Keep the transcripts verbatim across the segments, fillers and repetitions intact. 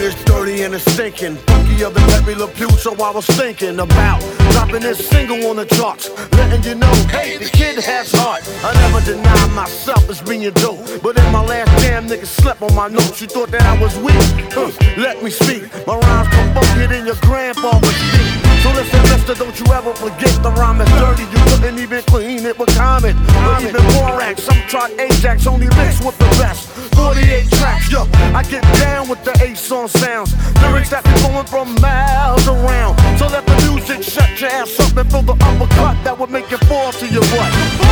it's dirty and it's stinking. Funkier than Pepe Le Pew, so I was thinking about dropping this single on the charts, letting you know, hey, the kid has heart. I never denied myself as being dope, but in my last jam, niggas slept on my notes. You thought that I was weak? Huh, let me speak. My rhymes come funkier than your grandfather's feet. So listen, mister, don't you ever forget the rhyme is dirty. You couldn't even clean it with comment. Or even Borax, some tried Ajax, only mixed with the best. forty-eight tracks, yo, I get down with the Ace on sounds. Lyrics that be going from miles around. So let the music shut your ass up and feel the uppercut that would make you fall to your butt.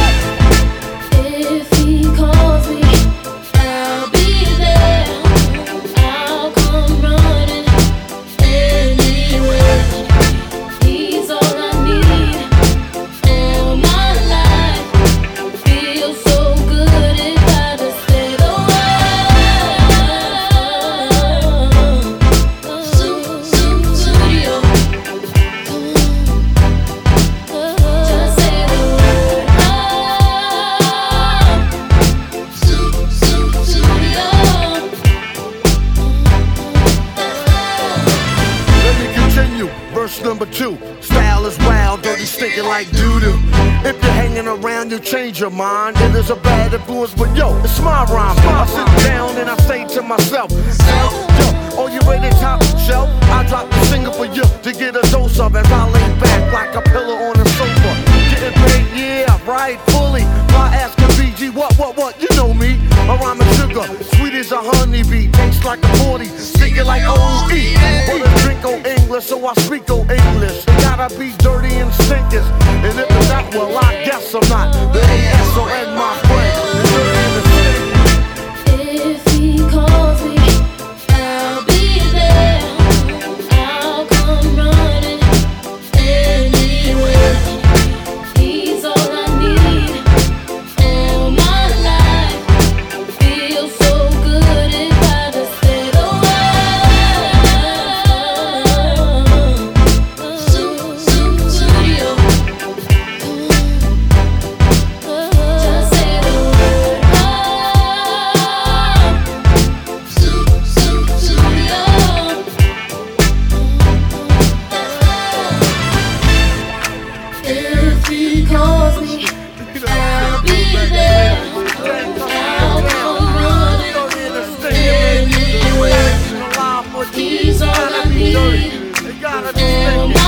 If he calls me, I'll be there. I'll come running anywhere. He's all I need. All my life feels so good if I just stay the world. Studio. Just say the word. Studio. Let me continue, verse number two. Style is wild, dirty, stinking like doo-doo. If you're hanging around, you change your mind. It is a bad influence, but yo, it's my rhyme. I sit down and I say to myself, yo, oh, you ready to top shelf? I drop the single for you to get a dose of as I lay back like a pillow on a sofa. Getting paid, yeah, right, fully. My ass can B G, what, what, what, you know me. My rhyme is sugar, sweet as a honeybee. Tastes like a forty, stinking like O E. Well, I drink on English, so I speak on English. It gotta be dirty and stinkers. And if it's not, well, I guess I'm not. The A S O N, my friend. It's dirty and it's stinkers. If he calls me, I'll be there. I'll come running anywhere. He's all I need. All my life feels so good if I just stay the world. Studio. Just say the word. Studio. If he calls me, I'll be there. I'll come running anywhere. He's all I need. It gotta be All stinking.